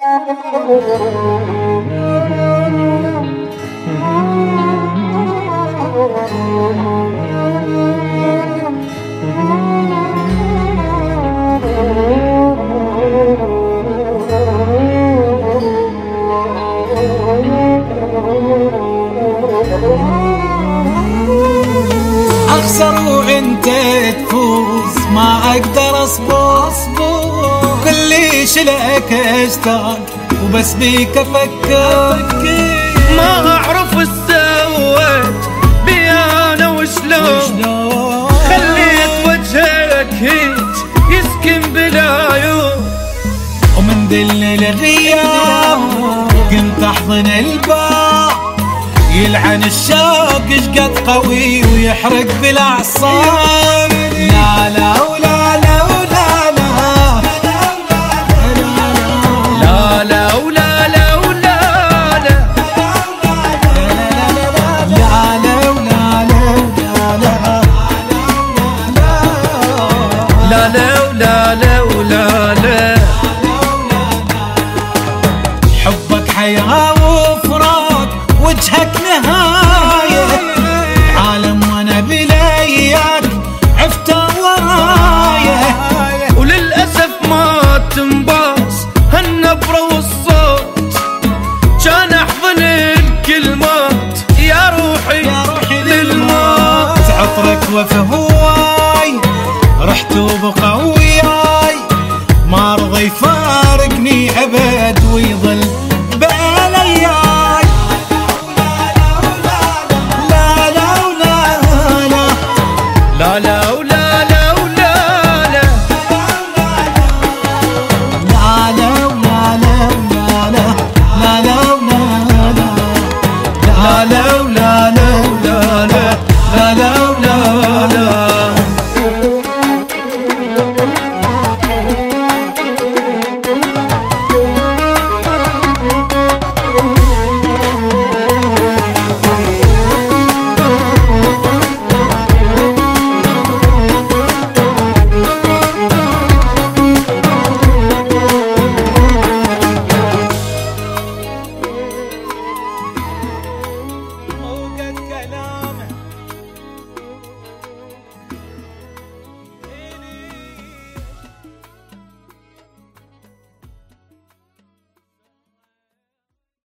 اخسر وانت تفوز، ما اقدر اصبر كل شلك اشتاق وبس بيك افكر. ما اعرف ايش سويت بي انا وشلون خليت وجهك هيج يسكن بالعيون، ومن ذل الغياب كنت احضن الباب، يلعن الشوق شقد قوي ويحرق بالاعصاب. لا لا